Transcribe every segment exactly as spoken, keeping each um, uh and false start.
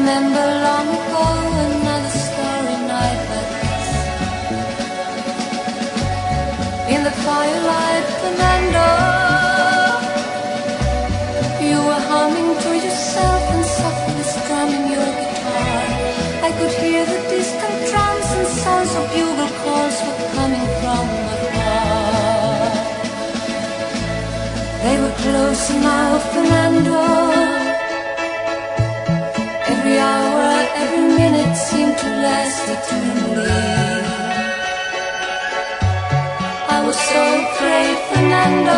remember long ago another starry night like this. In the firelight, Fernando, you were humming to yourself and softly strumming your guitar. I could hear the distant drums and sounds of bugle calls were coming from afar. They were close now, Fernando. Every hour, every minute seemed to last eternally. I was so afraid, Fernando.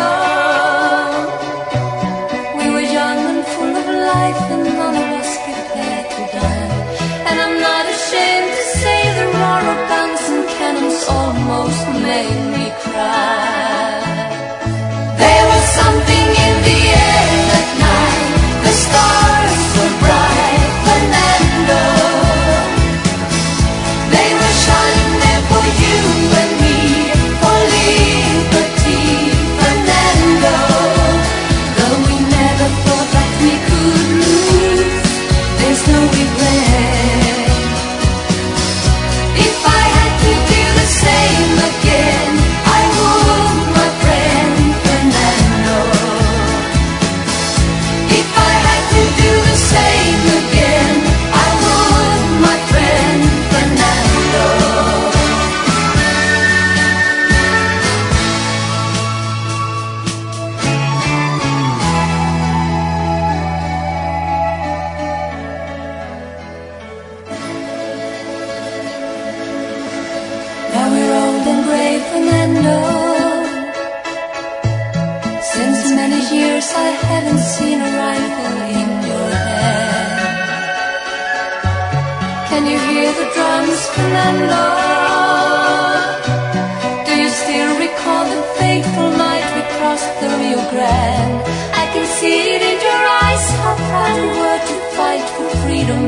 We were young and full of life, and none of us prepared to die. And I'm not ashamed to say the roar of guns and cannons almost made me cry. There was something in the air that night. The stars were bright, Fernando. They were shining there for you and me, for liberty, Fernando. Though we never thought that we could lose, there's no regret. If I had to do the same again, I would, my friend Fernando. If I had to do the same again, I would, my friend Fernando. Now we're old and grey, Fernando. Since many years I haven't seen a rifle in your hand. Can you hear the drums, Fernando? Do you still recall the fateful night we crossed the Rio Grande? I can see it in your eyes, how proud you were to fight for freedom